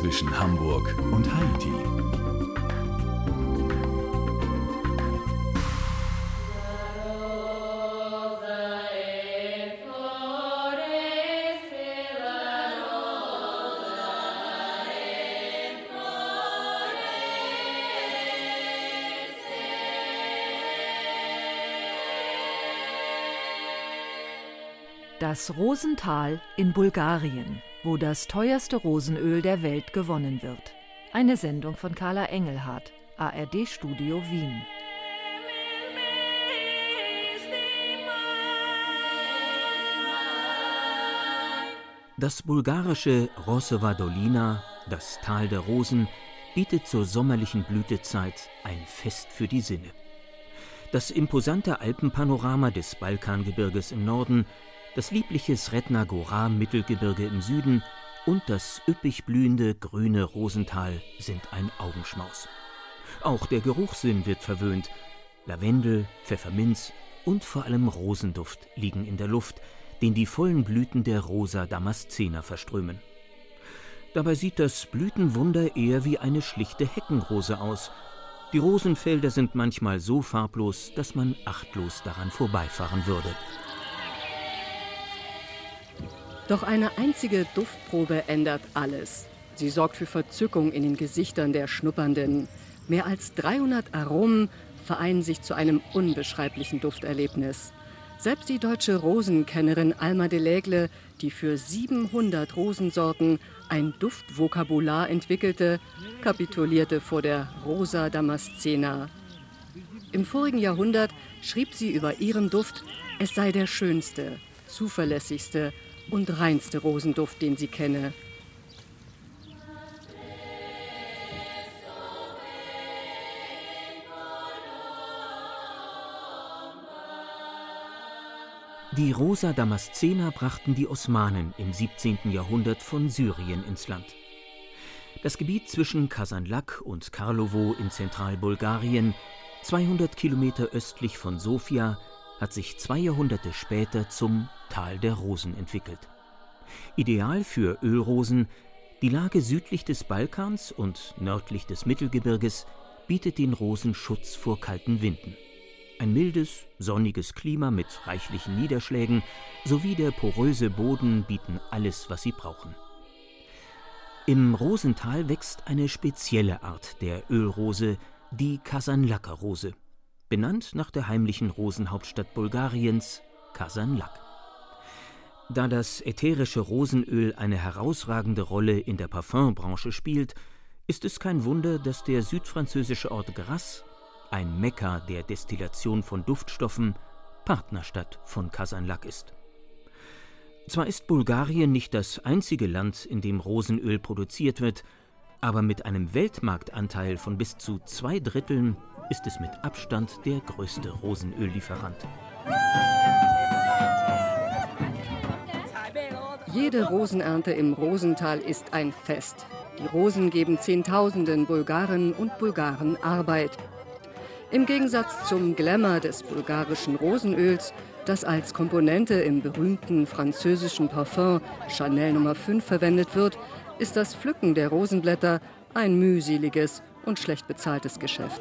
zwischen Hamburg und Haiti. Das Rosental in Bulgarien, wo das teuerste Rosenöl der Welt gewonnen wird. Eine Sendung von Carla Engelhardt, ARD-Studio Wien. Das bulgarische Rosova Dolina, das Tal der Rosen, bietet zur sommerlichen Blütezeit ein Fest für die Sinne. Das imposante Alpenpanorama des Balkangebirges im Norden, das liebliche Sretna Gora-Mittelgebirge im Süden und das üppig blühende grüne Rosental sind ein Augenschmaus. Auch der Geruchssinn wird verwöhnt. Lavendel, Pfefferminz und vor allem Rosenduft liegen in der Luft, den die vollen Blüten der Rosa Damascena verströmen. Dabei sieht das Blütenwunder eher wie eine schlichte Heckenrose aus. Die Rosenfelder sind manchmal so farblos, dass man achtlos daran vorbeifahren würde. Doch eine einzige Duftprobe ändert alles. Sie sorgt für Verzückung in den Gesichtern der Schnuppernden. Mehr als 300 Aromen vereinen sich zu einem unbeschreiblichen Dufterlebnis. Selbst die deutsche Rosenkennerin Alma de L'Aigle, die für 700 Rosensorten ein Duftvokabular entwickelte, kapitulierte vor der Rosa Damascena. Im vorigen Jahrhundert schrieb sie über ihren Duft, es sei der schönste, zuverlässigste und reinste Rosenduft, den sie kenne. Die Rosa Damascena brachten die Osmanen im 17. Jahrhundert von Syrien ins Land. Das Gebiet zwischen Kasanlak und Karlovo in Zentralbulgarien, 200 Kilometer östlich von Sofia, hat sich 2 Jahrhunderte später zum Tal der Rosen entwickelt. Ideal für Ölrosen, die Lage südlich des Balkans und nördlich des Mittelgebirges bietet den Rosen Schutz vor kalten Winden. Ein mildes, sonniges Klima mit reichlichen Niederschlägen sowie der poröse Boden bieten alles, was sie brauchen. Im Rosental wächst eine spezielle Art der Ölrose, die Kasanlaker Rose, benannt nach der heimlichen Rosenhauptstadt Bulgariens, Kasanlak. Da das ätherische Rosenöl eine herausragende Rolle in der Parfumbranche spielt, ist es kein Wunder, dass der südfranzösische Ort Grasse, ein Mekka der Destillation von Duftstoffen, Partnerstadt von Kasanlak ist. Zwar ist Bulgarien nicht das einzige Land, in dem Rosenöl produziert wird, aber mit einem Weltmarktanteil von bis zu 2/3 ist es mit Abstand der größte Rosenöllieferant. Jede Rosenernte im Rosental ist ein Fest. Die Rosen geben Zehntausenden Bulgarinnen und Bulgaren Arbeit. Im Gegensatz zum Glamour des bulgarischen Rosenöls, das als Komponente im berühmten französischen Parfum Chanel Nummer 5 verwendet wird, ist das Pflücken der Rosenblätter ein mühseliges und schlecht bezahltes Geschäft.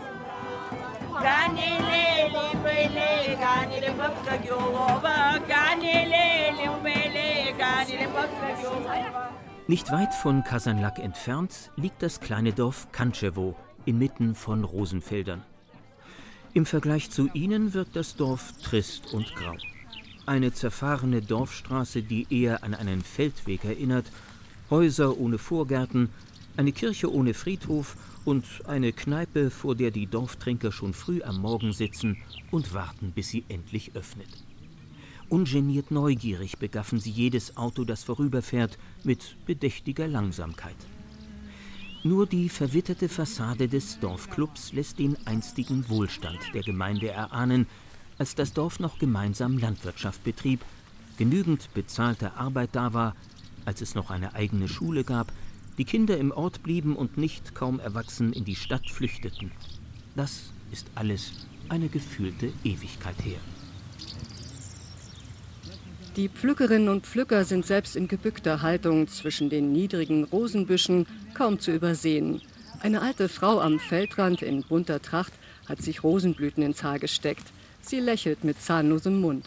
Nicht weit von Kasanlak entfernt liegt das kleine Dorf Kančevo inmitten von Rosenfeldern. Im Vergleich zu ihnen wirkt das Dorf trist und grau. Eine zerfahrene Dorfstraße, die eher an einen Feldweg erinnert, Häuser ohne Vorgärten, eine Kirche ohne Friedhof und eine Kneipe, vor der die Dorftrinker schon früh am Morgen sitzen und warten, bis sie endlich öffnet. Ungeniert neugierig begaffen sie jedes Auto, das vorüberfährt, mit bedächtiger Langsamkeit. Nur die verwitterte Fassade des Dorfclubs lässt den einstigen Wohlstand der Gemeinde erahnen, als das Dorf noch gemeinsam Landwirtschaft betrieb, genügend bezahlte Arbeit da war, als es noch eine eigene Schule gab, die Kinder im Ort blieben und nicht, kaum erwachsen, in die Stadt flüchteten. Das ist alles eine gefühlte Ewigkeit her. Die Pflückerinnen und Pflücker sind selbst in gebückter Haltung zwischen den niedrigen Rosenbüschen kaum zu übersehen. Eine alte Frau am Feldrand in bunter Tracht hat sich Rosenblüten ins Haar gesteckt. Sie lächelt mit zahnlosem Mund.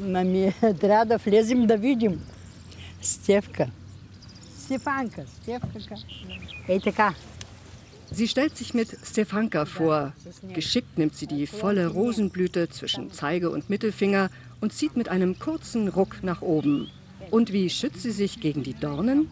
Sie stellt sich mit Stefanka vor. Geschickt nimmt sie die volle Rosenblüte zwischen Zeige und Mittelfinger und zieht mit einem kurzen Ruck nach oben. Und wie schützt sie sich gegen die Dornen?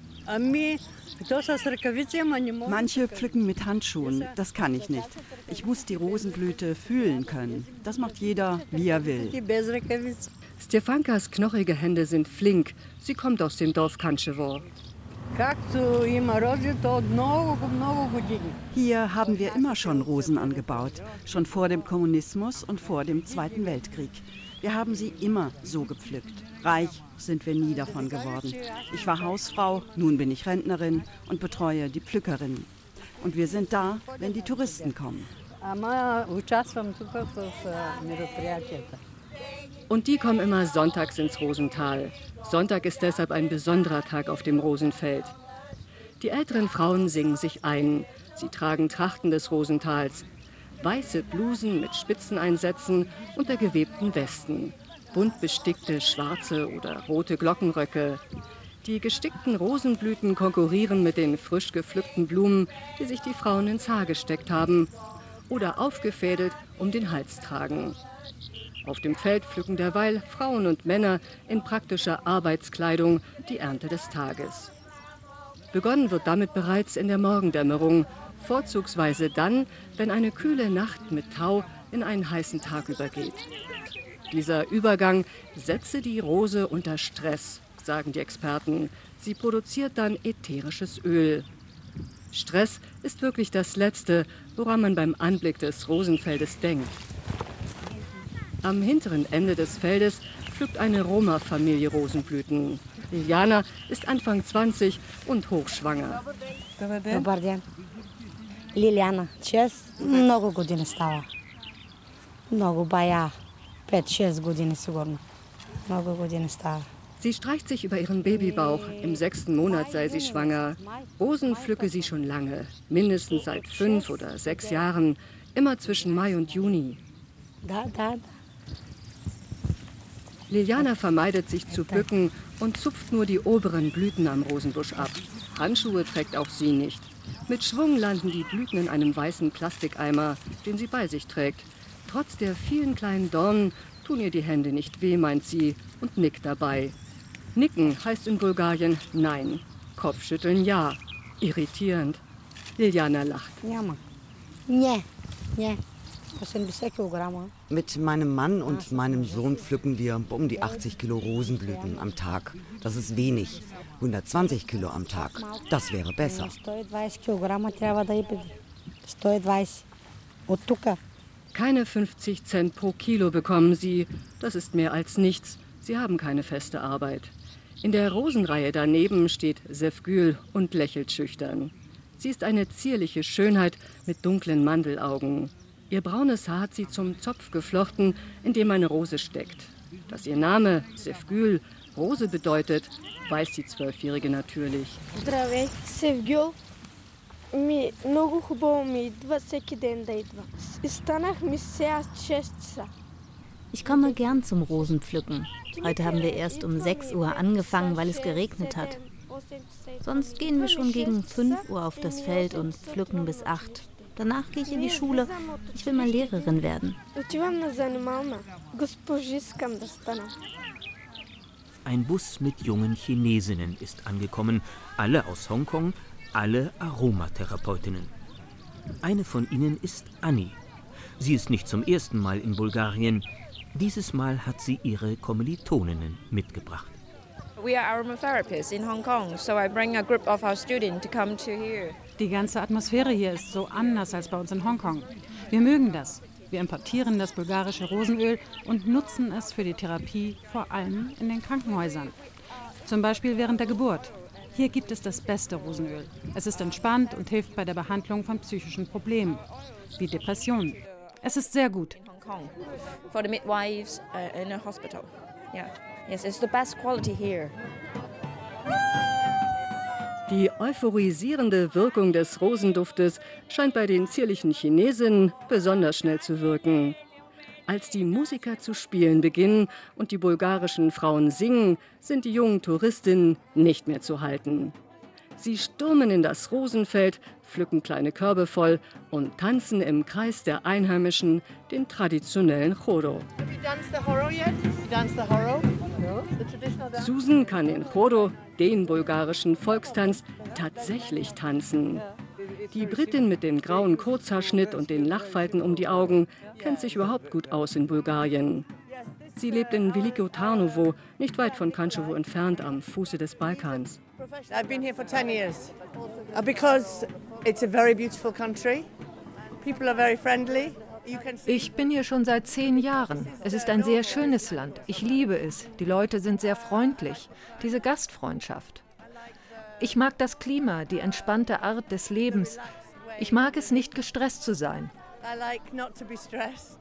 Manche pflücken mit Handschuhen, das kann ich nicht. Ich muss die Rosenblüte fühlen können. Das macht jeder, wie er will. Stefankas knochige Hände sind flink. Sie kommt aus dem Dorf Kanschewo. Hier haben wir immer schon Rosen angebaut, schon vor dem Kommunismus und vor dem Zweiten Weltkrieg. Wir haben sie immer so gepflückt. Reich sind wir nie davon geworden. Ich war Hausfrau, nun bin ich Rentnerin und betreue die Pflückerinnen. Und wir sind da, wenn die Touristen kommen. Und die kommen immer sonntags ins Rosental. Sonntag ist deshalb ein besonderer Tag auf dem Rosenfeld. Die älteren Frauen singen sich ein. Sie tragen Trachten des Rosentals. Weiße Blusen mit Spitzeneinsätzen unter gewebten Westen. Bunt bestickte schwarze oder rote Glockenröcke. Die gestickten Rosenblüten konkurrieren mit den frisch gepflückten Blumen, die sich die Frauen ins Haar gesteckt haben oder aufgefädelt um den Hals tragen. Auf dem Feld pflücken derweil Frauen und Männer in praktischer Arbeitskleidung die Ernte des Tages. Begonnen wird damit bereits in der Morgendämmerung, vorzugsweise dann, wenn eine kühle Nacht mit Tau in einen heißen Tag übergeht. Dieser Übergang setze die Rose unter Stress, sagen die Experten. Sie produziert dann ätherisches Öl. Stress ist wirklich das Letzte, woran man beim Anblick des Rosenfeldes denkt. Am hinteren Ende des Feldes pflückt eine Roma-Familie Rosenblüten. Liliana ist Anfang 20 und hochschwanger. Liliana, много години става. Много бая. 5-6 години сигурно. Много години става. Sie streicht sich über ihren Babybauch. Im 6. Monat sei sie schwanger. Rosen pflücke sie schon lange, mindestens seit 5 oder 6 Jahren, immer zwischen Mai und Juni. Liliana vermeidet sich zu bücken und zupft nur die oberen Blüten am Rosenbusch ab. Handschuhe trägt auch sie nicht. Mit Schwung landen die Blüten in einem weißen Plastikeimer, den sie bei sich trägt. Trotz der vielen kleinen Dornen tun ihr die Hände nicht weh, meint sie, und nickt dabei. Nicken heißt in Bulgarien Nein, Kopfschütteln ja. Irritierend. Liliana lacht. Mit meinem Mann und meinem Sohn pflücken wir um die 80 Kilo Rosenblüten am Tag. Das ist wenig. 120 Kilo am Tag. Das wäre besser. Keine 50 Cent pro Kilo bekommen sie. Das ist mehr als nichts. Sie haben keine feste Arbeit. In der Rosenreihe daneben steht Sevgül und lächelt schüchtern. Sie ist eine zierliche Schönheit mit dunklen Mandelaugen. Ihr braunes Haar hat sie zum Zopf geflochten, in dem eine Rose steckt. Dass ihr Name Sevgül Rose bedeutet, weiß die 12-Jährige natürlich. Здравей, Sevgül. Много хубаво ми идва всеки ден да идва. Станахме сега 6 часа. Ich komme gern zum Rosenpflücken. Heute haben wir erst um 6 Uhr angefangen, weil es geregnet hat. Sonst gehen wir schon gegen 5 Uhr auf das Feld und pflücken bis 8. Danach gehe ich in die Schule. Ich will mal Lehrerin werden. Ein Bus mit jungen Chinesinnen ist angekommen, alle aus Hongkong, alle Aromatherapeutinnen. Eine von ihnen ist Anni. Sie ist nicht zum ersten Mal in Bulgarien. Dieses Mal hat sie ihre Kommilitoninnen mitgebracht. We are aromatherapists in Hong Kong, so I bring a group of our students to come to here. Die ganze Atmosphäre hier ist so anders als bei uns in Hongkong. Wir mögen das. Wir importieren das bulgarische Rosenöl und nutzen es für die Therapie, vor allem in den Krankenhäusern. Zum Beispiel während der Geburt. Hier gibt es das beste Rosenöl. Es ist entspannt und hilft bei der Behandlung von psychischen Problemen, wie Depressionen. Es ist sehr gut. For the midwives in a hospital. Yeah. Yes, it's the best quality here. Die euphorisierende Wirkung des Rosenduftes scheint bei den zierlichen Chinesinnen besonders schnell zu wirken. Als die Musiker zu spielen beginnen und die bulgarischen Frauen singen, sind die jungen Touristinnen nicht mehr zu halten. Sie stürmen in das Rosenfeld, pflücken kleine Körbe voll und tanzen im Kreis der Einheimischen den traditionellen Choro. Susan kann den Choro, den bulgarischen Volkstanz, tatsächlich tanzen. Die Britin mit dem grauen Kurzhaarschnitt und den Lachfalten um die Augen kennt sich überhaupt gut aus in Bulgarien. Sie lebt in Veliko Tarnovo, nicht weit von Kranjsko entfernt, am Fuße des Balkans. I've been here for 10 years because it's a very beautiful country. People are very friendly. Ich bin hier schon seit 10 Jahren. Es ist ein sehr schönes Land. Ich liebe es. Die Leute sind sehr freundlich. Diese Gastfreundschaft. Ich mag das Klima, die entspannte Art des Lebens. Ich mag es nicht, gestresst zu sein. I like not to be stressed.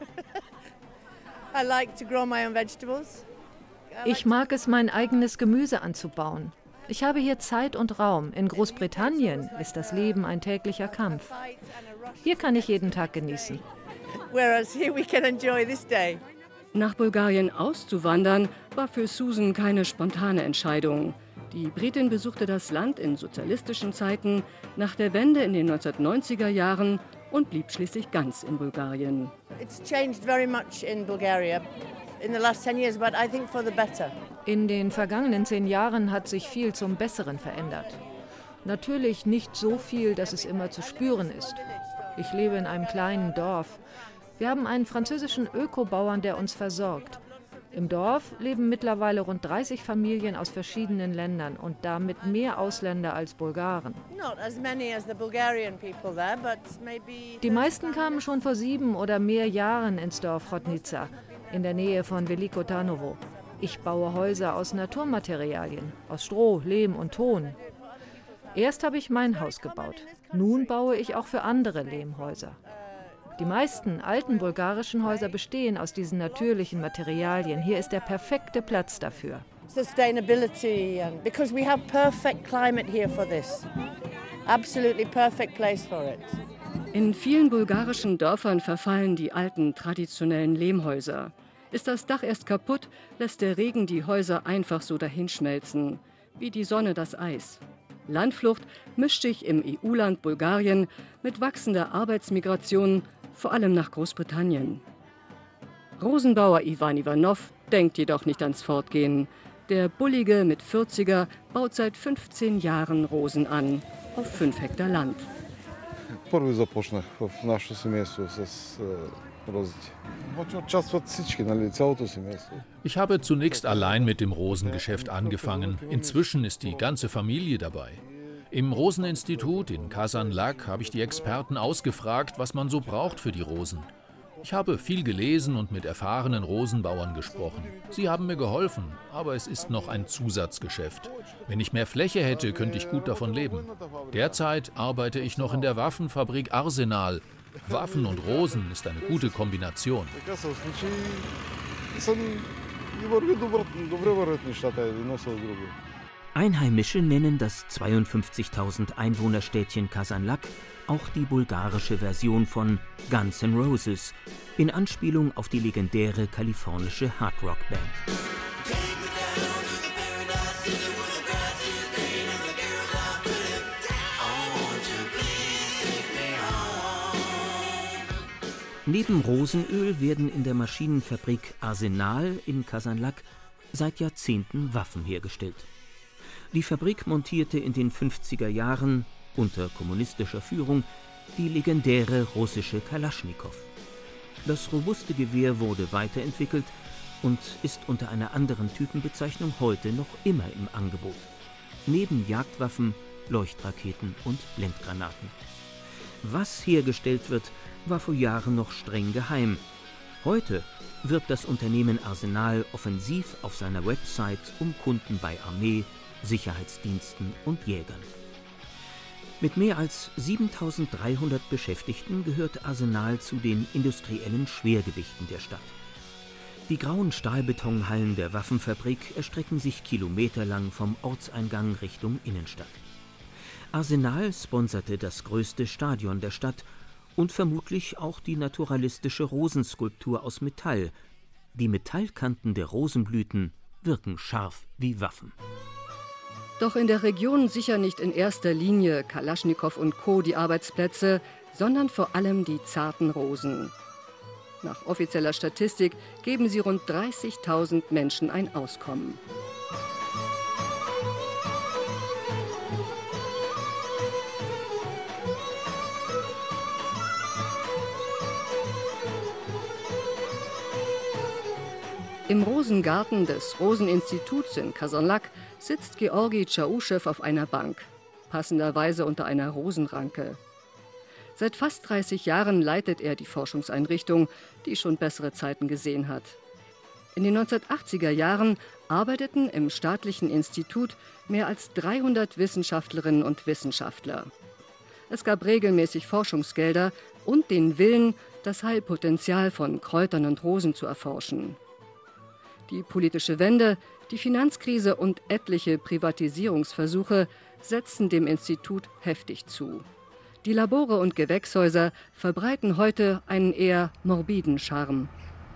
I like to grow my own vegetables. Ich mag es, mein eigenes Gemüse anzubauen. Ich habe hier Zeit und Raum. In Großbritannien ist das Leben ein täglicher Kampf. Hier kann ich jeden Tag genießen. Whereas here we can enjoy this day. Nach Bulgarien auszuwandern, war für Susan keine spontane Entscheidung. Die Britin besuchte das Land in sozialistischen Zeiten, nach der Wende in den 1990er Jahren und blieb schließlich ganz in Bulgarien. It's changed very much in Bulgaria in the last 10 years, but I think for the better. In den vergangenen 10 Jahren hat sich viel zum Besseren verändert. Natürlich nicht so viel, dass es immer zu spüren ist. Ich lebe in einem kleinen Dorf. Wir haben einen französischen Ökobauern, der uns versorgt. Im Dorf leben mittlerweile rund 30 Familien aus verschiedenen Ländern und damit mehr Ausländer als Bulgaren. Die meisten kamen schon vor 7 oder mehr Jahren ins Dorf Chodnica, in der Nähe von Veliko Tarnovo. Ich baue Häuser aus Naturmaterialien, aus Stroh, Lehm und Ton. Erst habe ich mein Haus gebaut. Nun baue ich auch für andere Lehmhäuser. Die meisten alten bulgarischen Häuser bestehen aus diesen natürlichen Materialien. Hier ist der perfekte Platz dafür. Sustainability, because we have perfect climate here for this. Absolutely perfect place for it. In vielen bulgarischen Dörfern verfallen die alten traditionellen Lehmhäuser. Ist das Dach erst kaputt, lässt der Regen die Häuser einfach so dahinschmelzen, wie die Sonne das Eis. Landflucht mischt sich im EU-Land Bulgarien mit wachsender Arbeitsmigration, vor allem nach Großbritannien. Rosenbauer Ivan Ivanov denkt jedoch nicht ans Fortgehen. Der Bullige mit 40er baut seit 15 Jahren Rosen an, auf 5 Hektar Land. Ich habe zunächst allein mit dem Rosengeschäft angefangen. Inzwischen ist die ganze Familie dabei. Im Roseninstitut in Kazanlak habe ich die Experten ausgefragt, was man so braucht für die Rosen. Ich habe viel gelesen und mit erfahrenen Rosenbauern gesprochen. Sie haben mir geholfen, aber es ist noch ein Zusatzgeschäft. Wenn ich mehr Fläche hätte, könnte ich gut davon leben. Derzeit arbeite ich noch in der Waffenfabrik Arsenal. Waffen und Rosen ist eine gute Kombination. Einheimische nennen das 52.000 Einwohnerstädtchen Kazanlak auch die bulgarische Version von Guns N' Roses, in Anspielung auf die legendäre kalifornische Hardrock-Band. Neben Rosenöl werden in der Maschinenfabrik Arsenal in Kazanlak seit Jahrzehnten Waffen hergestellt. Die Fabrik montierte in den 50er Jahren unter kommunistischer Führung die legendäre russische Kalaschnikow. Das robuste Gewehr wurde weiterentwickelt und ist unter einer anderen Typenbezeichnung heute noch immer im Angebot. Neben Jagdwaffen, Leuchtraketen und Blendgranaten. Was hergestellt wird, war vor Jahren noch streng geheim. Heute wirbt das Unternehmen Arsenal offensiv auf seiner Website um Kunden bei Armee, Sicherheitsdiensten und Jägern. Mit mehr als 7.300 Beschäftigten gehört Arsenal zu den industriellen Schwergewichten der Stadt. Die grauen Stahlbetonhallen der Waffenfabrik erstrecken sich kilometerlang vom Ortseingang Richtung Innenstadt. Arsenal sponserte das größte Stadion der Stadt und vermutlich auch die naturalistische Rosenskulptur aus Metall. Die Metallkanten der Rosenblüten wirken scharf wie Waffen. Doch in der Region sichern nicht in erster Linie Kalaschnikow und Co. die Arbeitsplätze, sondern vor allem die zarten Rosen. Nach offizieller Statistik geben sie rund 30.000 Menschen ein Auskommen. Im Rosengarten des Roseninstituts in Kasanlak sitzt Georgi Tschauschew auf einer Bank, passenderweise unter einer Rosenranke. Seit fast 30 Jahren leitet er die Forschungseinrichtung, die schon bessere Zeiten gesehen hat. In den 1980er Jahren arbeiteten im staatlichen Institut mehr als 300 Wissenschaftlerinnen und Wissenschaftler. Es gab regelmäßig Forschungsgelder und den Willen, das Heilpotenzial von Kräutern und Rosen zu erforschen. Die politische Wende, die Finanzkrise und etliche Privatisierungsversuche setzten dem Institut heftig zu. Die Labore und Gewächshäuser verbreiten heute einen eher morbiden Charme.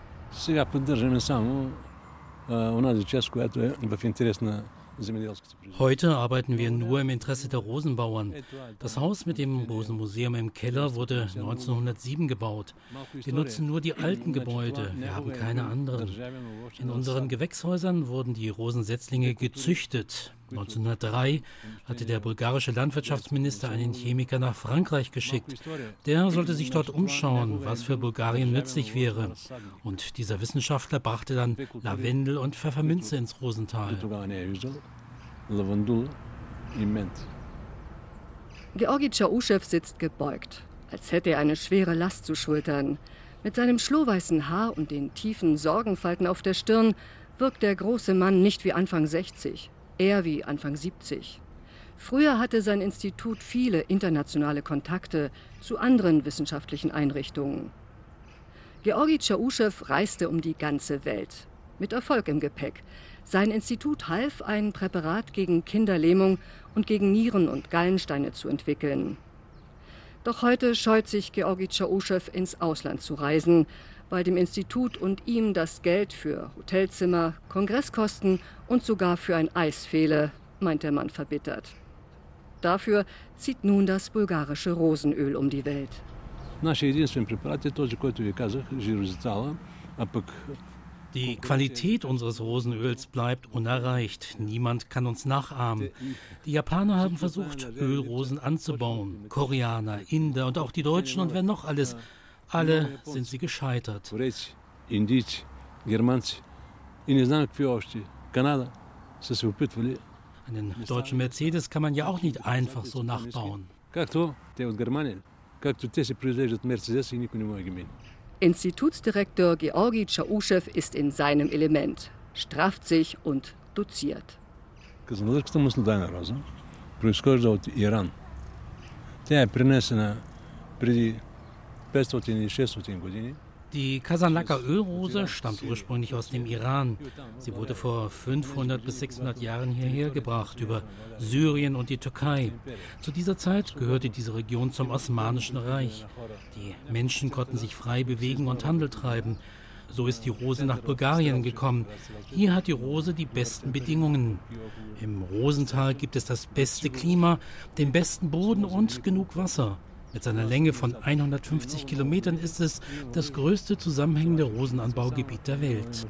Heute arbeiten wir nur im Interesse der Rosenbauern. Das Haus mit dem Rosenmuseum im Keller wurde 1907 gebaut. Wir nutzen nur die alten Gebäude, wir haben keine anderen. In unseren Gewächshäusern wurden die Rosensetzlinge gezüchtet. 1903 hatte der bulgarische Landwirtschaftsminister einen Chemiker nach Frankreich geschickt. Der sollte sich dort umschauen, was für Bulgarien nützlich wäre. Und dieser Wissenschaftler brachte dann Lavendel und Pfefferminze ins Rosental. Georgi Tschauschew sitzt gebeugt, als hätte er eine schwere Last zu schultern. Mit seinem schlohweißen Haar und den tiefen Sorgenfalten auf der Stirn wirkt der große Mann nicht wie Anfang 60, eher wie Anfang 70. Früher hatte sein Institut viele internationale Kontakte zu anderen wissenschaftlichen Einrichtungen. Georgi Tschauschew reiste um die ganze Welt, mit Erfolg im Gepäck. Sein Institut half, ein Präparat gegen Kinderlähmung und gegen Nieren- und Gallensteine zu entwickeln. Doch heute scheut sich Georgi Tschauschew, ins Ausland zu reisen, weil dem Institut und ihm das Geld für Hotelzimmer, Kongresskosten und sogar für ein Eis fehle, meint der Mann verbittert. Dafür zieht nun das bulgarische Rosenöl um die Welt. Die Qualität unseres Rosenöls bleibt unerreicht. Niemand kann uns nachahmen. Die Japaner haben versucht, Ölrosen anzubauen. Koreaner, Inder und auch die Deutschen und wer noch alles. Alle sind sie gescheitert. Einen deutschen Mercedes kann man ja auch nicht einfach so nachbauen. Institutsdirektor Georgi Tschauschew ist in seinem Element, strafft sich und doziert. Die Kasanlaker Ölrose stammt ursprünglich aus dem Iran. Sie wurde vor 500 bis 600 Jahren hierher gebracht, über Syrien und die Türkei. Zu dieser Zeit gehörte diese Region zum Osmanischen Reich. Die Menschen konnten sich frei bewegen und Handel treiben. So ist die Rose nach Bulgarien gekommen. Hier hat die Rose die besten Bedingungen. Im Rosental gibt es das beste Klima, den besten Boden und genug Wasser. Mit seiner Länge von 150 Kilometern ist es das größte zusammenhängende Rosenanbaugebiet der Welt.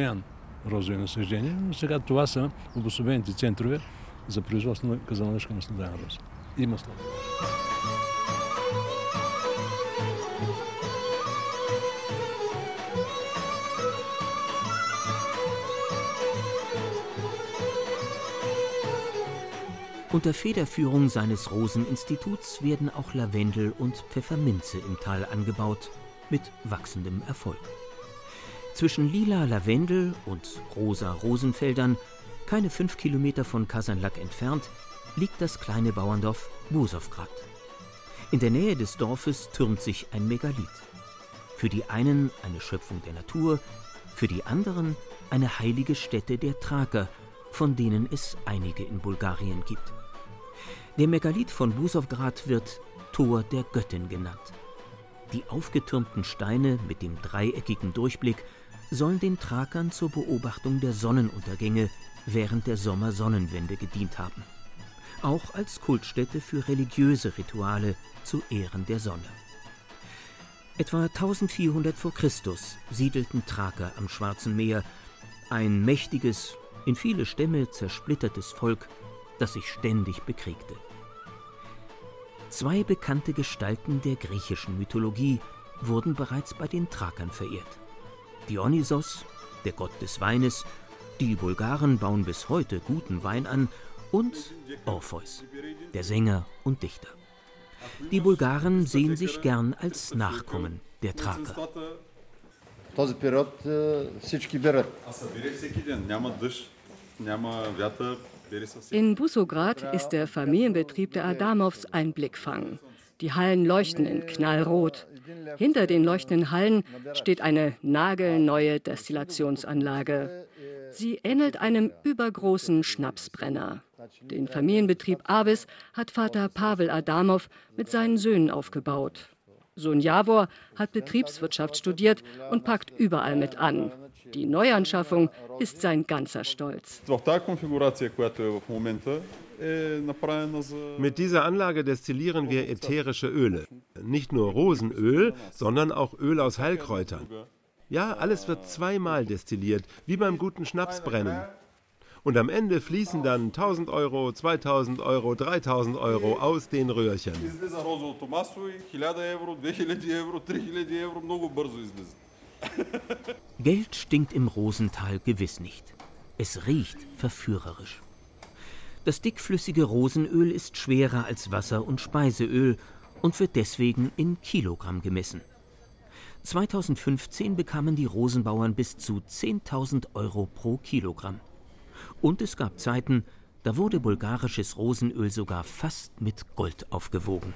Unter Federführung seines Roseninstituts werden auch Lavendel und Pfefferminze im Tal angebaut, mit wachsendem Erfolg. Zwischen lila Lavendel und rosa Rosenfeldern, keine 5 Kilometer von Kasanlak entfernt, liegt das kleine Bauerndorf Bosovgrad. In der Nähe des Dorfes türmt sich ein Megalith. Für die einen eine Schöpfung der Natur, für die anderen eine heilige Stätte der Thraker, von denen es einige in Bulgarien gibt. Der Megalith von Busowgrad wird Tor der Göttin genannt. Die aufgetürmten Steine mit dem dreieckigen Durchblick sollen den Thrakern zur Beobachtung der Sonnenuntergänge während der Sommersonnenwende gedient haben. Auch als Kultstätte für religiöse Rituale zu Ehren der Sonne. Etwa 1400 vor Christus siedelten Thraker am Schwarzen Meer, ein mächtiges, in viele Stämme zersplittertes Volk, das sich ständig bekriegte. Zwei bekannte Gestalten der griechischen Mythologie wurden bereits bei den Thrakern verehrt. Dionysos, der Gott des Weines, die Bulgaren bauen bis heute guten Wein an, und Orpheus, der Sänger und Dichter. Die Bulgaren sehen sich gern als Nachkommen der Thraker. In Busowgrad ist der Familienbetrieb der Adamows ein Blickfang. Die Hallen leuchten in knallrot. Hinter den leuchtenden Hallen steht eine nagelneue Destillationsanlage. Sie ähnelt einem übergroßen Schnapsbrenner. Den Familienbetrieb Avis hat Vater Pavel Adamow mit seinen Söhnen aufgebaut. Sohn Javor hat Betriebswirtschaft studiert und packt überall mit an. Die Neuanschaffung ist sein ganzer Stolz. Mit dieser Anlage destillieren wir ätherische Öle. Nicht nur Rosenöl, sondern auch Öl aus Heilkräutern. Ja, alles wird zweimal destilliert, wie beim guten Schnapsbrennen. Und am Ende fließen dann 1.000 Euro, 2.000 Euro, 3.000 Euro aus den Röhrchen. Geld stinkt im Rosental gewiss nicht. Es riecht verführerisch. Das dickflüssige Rosenöl ist schwerer als Wasser und Speiseöl und wird deswegen in Kilogramm gemessen. 2015 bekamen die Rosenbauern bis zu 10.000 Euro pro Kilogramm. Und es gab Zeiten, da wurde bulgarisches Rosenöl sogar fast mit Gold aufgewogen.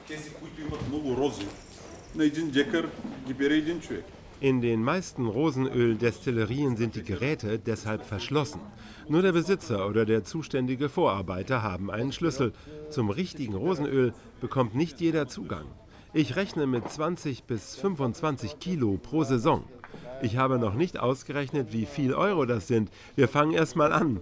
In den meisten Rosenöldestillerien sind die Geräte deshalb verschlossen. Nur der Besitzer oder der zuständige Vorarbeiter haben einen Schlüssel. Zum richtigen Rosenöl bekommt nicht jeder Zugang. Ich rechne mit 20 bis 25 Kilo pro Saison. Ich habe noch nicht ausgerechnet, wie viel Euro das sind. Wir fangen erst mal an.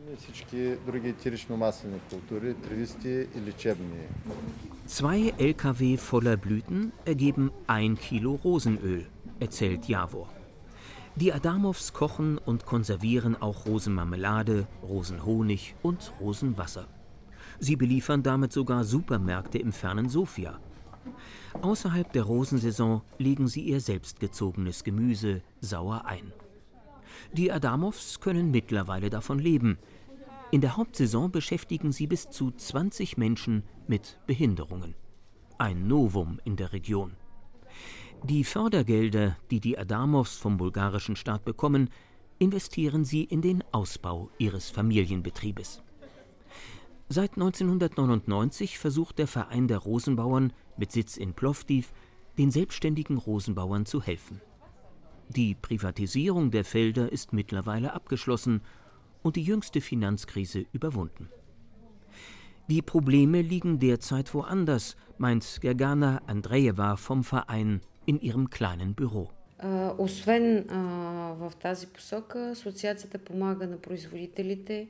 2 LKW voller Blüten ergeben 1 Kilo Rosenöl, erzählt Javor. Die Adamows kochen und konservieren auch Rosenmarmelade, Rosenhonig und Rosenwasser. Sie beliefern damit sogar Supermärkte im fernen Sofia. Außerhalb der Rosensaison legen sie ihr selbstgezogenes Gemüse sauer ein. Die Adamows können mittlerweile davon leben. In der Hauptsaison beschäftigen sie bis zu 20 Menschen mit Behinderungen. Ein Novum in der Region. Die Fördergelder, die die Adamows vom bulgarischen Staat bekommen, investieren sie in den Ausbau ihres Familienbetriebes. Seit 1999 versucht der Verein der Rosenbauern mit Sitz in Plovdiv, den selbstständigen Rosenbauern zu helfen. Die Privatisierung der Felder ist mittlerweile abgeschlossen und die jüngste Finanzkrise überwunden. Die Probleme liegen derzeit woanders, meint Gergana Andreeva vom Verein in ihrem kleinen Büro. Освен в тази посока, асоциацията помага на производителите.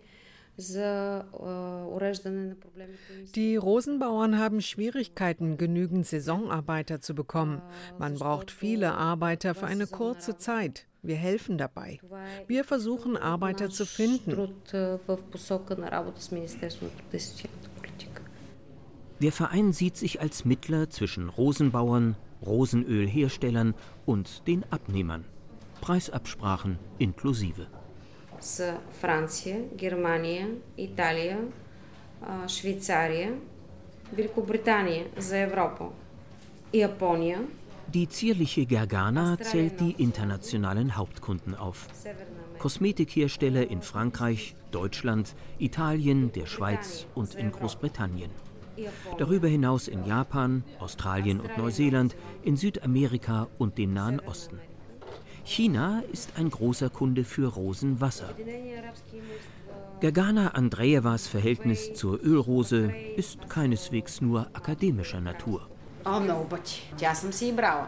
Die Rosenbauern haben Schwierigkeiten, genügend Saisonarbeiter zu bekommen. Man braucht viele Arbeiter für eine kurze Zeit. Wir helfen dabei. Wir versuchen, Arbeiter zu finden. Der Verein sieht sich als Mittler zwischen Rosenbauern, Rosenölherstellern und den Abnehmern. Preisabsprachen inklusive. Франция, Германия, Италия, Швейцария, Великобритания за Европа, Japonia. Die zierliche Gergana zählt die internationalen Hauptkunden auf. Kosmetikhersteller in Frankreich, Deutschland, Italien, der Schweiz und in Großbritannien. Darüber hinaus in Japan, Australien und Neuseeland, in Südamerika und dem Nahen Osten. China ist ein großer Kunde für Rosenwasser. Gergana Andrejewas Verhältnis zur Ölrose ist keineswegs nur akademischer Natur. Много пъти. Тя съм си и брала.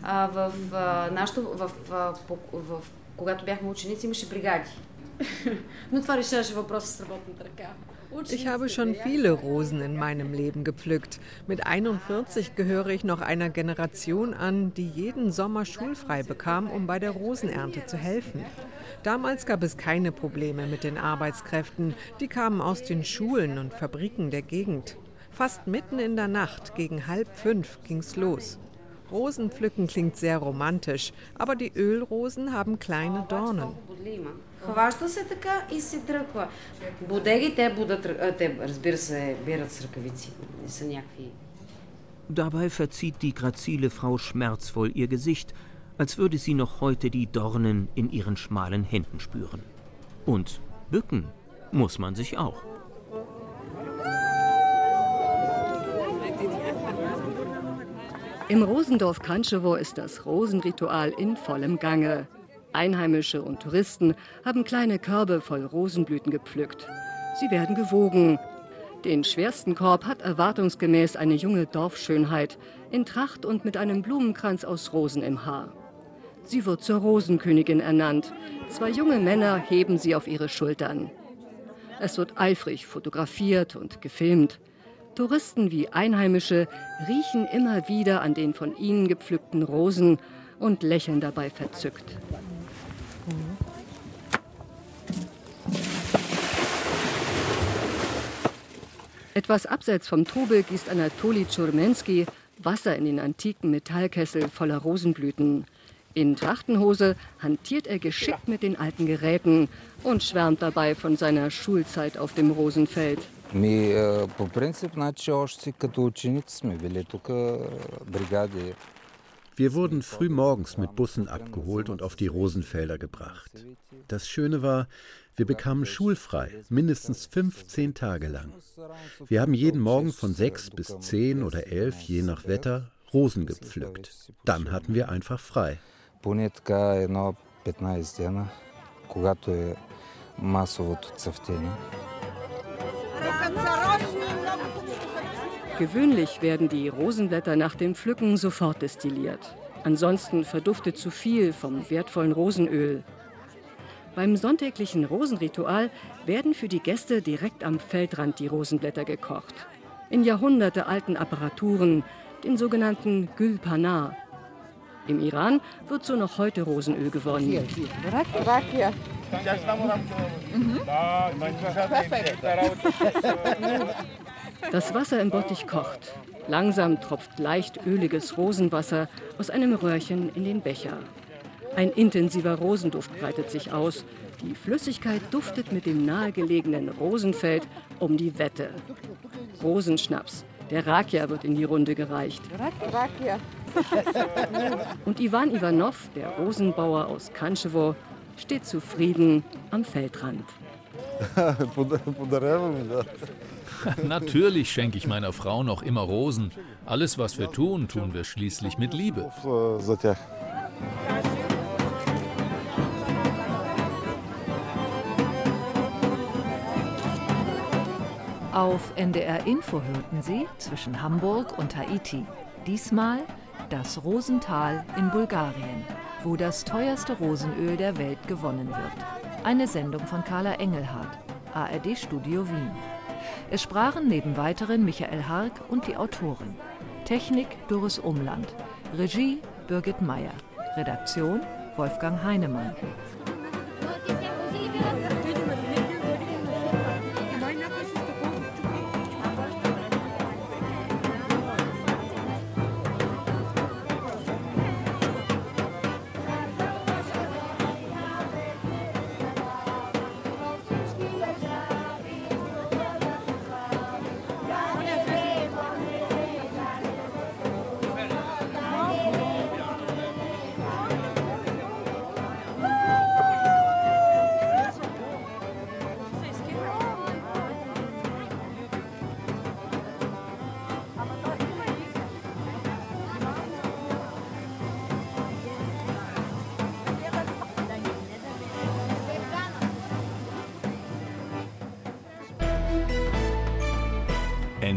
Когато бяхме ученици, имаше бригади. Но това решаваше въпроса с работната ръка. Ich habe schon viele Rosen in meinem Leben gepflückt. Mit 41 gehöre ich noch einer Generation an, die jeden Sommer schulfrei bekam, um bei der Rosenernte zu helfen. Damals gab es keine Probleme mit den Arbeitskräften. Die kamen aus den Schulen und Fabriken der Gegend. Fast mitten in der Nacht, gegen 4:30, ging's los. Rosenpflücken klingt sehr romantisch, aber die Ölrosen haben kleine Dornen. Хваща се така и се дръпва. Бодеги, те разбира се, бират с ръкавици. Не са някакви... Dabei verzieht die grazile Frau schmerzvoll ihr Gesicht, als würde sie noch heute die Dornen in ihren schmalen Händen spüren. Und bücken muss man sich auch. Im Rosendorf Kantschewo ist das Rosenritual in vollem Gange. Einheimische und Touristen haben kleine Körbe voll Rosenblüten gepflückt. Sie werden gewogen. Den schwersten Korb hat erwartungsgemäß eine junge Dorfschönheit in Tracht und mit einem Blumenkranz aus Rosen im Haar. Sie wird zur Rosenkönigin ernannt. 2 junge Männer heben sie auf ihre Schultern. Es wird eifrig fotografiert und gefilmt. Touristen wie Einheimische riechen immer wieder an den von ihnen gepflückten Rosen und lächeln dabei verzückt. Etwas abseits vom Trubel gießt Anatoli Tschurmenski Wasser in den antiken Metallkessel voller Rosenblüten. In Trachtenhose hantiert er geschickt mit den alten Geräten und schwärmt dabei von seiner Schulzeit auf dem Rosenfeld. По принцип, значи още като ученици сме били тук бригади. Wir wurden früh morgens mit Bussen abgeholt und auf die Rosenfelder gebracht. Das Schöne war, wir bekamen schulfrei, mindestens 15 Tage lang. Wir haben jeden Morgen von 6 bis 10 oder 11, je nach Wetter, Rosen gepflückt. Dann hatten wir einfach frei. Поне така 15 дена, когато е масовото цъфтение. Gewöhnlich werden die Rosenblätter nach dem Pflücken sofort destilliert. Ansonsten verduftet zu viel vom wertvollen Rosenöl. Beim sonntäglichen Rosenritual werden für die Gäste direkt am Feldrand die Rosenblätter gekocht. In jahrhundertealten Apparaturen, den sogenannten Gülpanar. Im Iran wird so noch heute Rosenöl gewonnen. Rakia. Das Wasser im Bottich kocht. Langsam tropft leicht öliges Rosenwasser aus einem Röhrchen in den Becher. Ein intensiver Rosenduft breitet sich aus. Die Flüssigkeit duftet mit dem nahegelegenen Rosenfeld um die Wette. Rosenschnaps, der Rakia, wird in die Runde gereicht. Rakia. Und Ivan Ivanov, der Rosenbauer aus Kantschewo, steht zufrieden am Feldrand. Natürlich schenke ich meiner Frau noch immer Rosen. Alles, was wir tun, tun wir schließlich mit Liebe. Auf NDR Info hörten Sie zwischen Hamburg und Haiti. Diesmal das Rosental in Bulgarien, wo das teuerste Rosenöl der Welt gewonnen wird. Eine Sendung von Carla Engelhardt, ARD Studio Wien. Es sprachen neben weiteren Michael Hark und die Autorin. Technik Doris Umland. Regie Birgit Meyer. Redaktion Wolfgang Heinemann.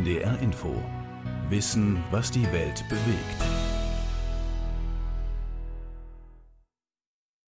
NDR Info. Wissen, was die Welt bewegt.